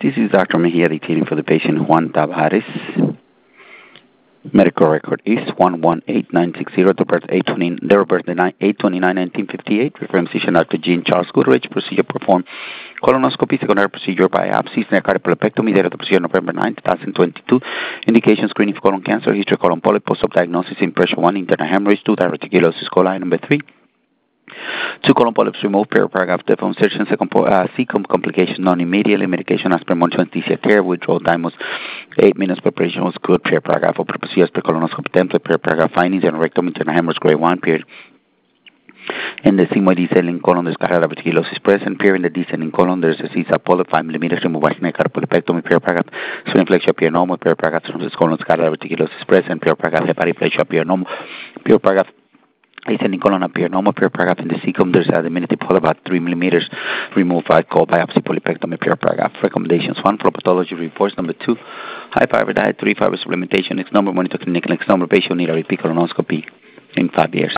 This is Dr. Mejia dictating for the patient Juan Tavares. Medical record is 118960. The birth 8/29/1958. Referring physician Dr. Jean Charles Goodrich. Procedure performed colonoscopy, secondary procedure biopsy, snare cardiopulmonectomy. Date of the procedure November 9, 2022. Indication screening for colon cancer. History colon polyp. Post-op diagnosis impression 1. Internal hemorrhage 2. Diverticulosis coli number 3. 2 colon polyps removed, paragraph deform insertion, second cecum complication non immediately, medication as per monitoring anesthesia care, withdrawal time was 8 minutes, preparation was good, paragraph open procedures per colonoscopy template, paragraph findings, and rectum internal hemorrhage grade 1, period. In the sigmoid descending colon, there's diverticulosis present. Period. In the descending colon, there's a CISA polyp, 5 millimeters, removed by snake cardiopulmonectomy. Paragraph spleen flexure appear normal. Paragraph circumcis colon, diverticulosis present. Paragraph hepatic flexure appear normal. Paragraph ascending colon appear normal. Paragraph in the cecum, there's a diminutive polyp about 3 millimeters, removed by cold biopsy polypectomy. Paragraph recommendations: 1. Flow pathology reports. Number 2. High fiber diet. 3. Fiber supplementation. Next number monitor clinic. Next number patient need a repeat colonoscopy in 5 years.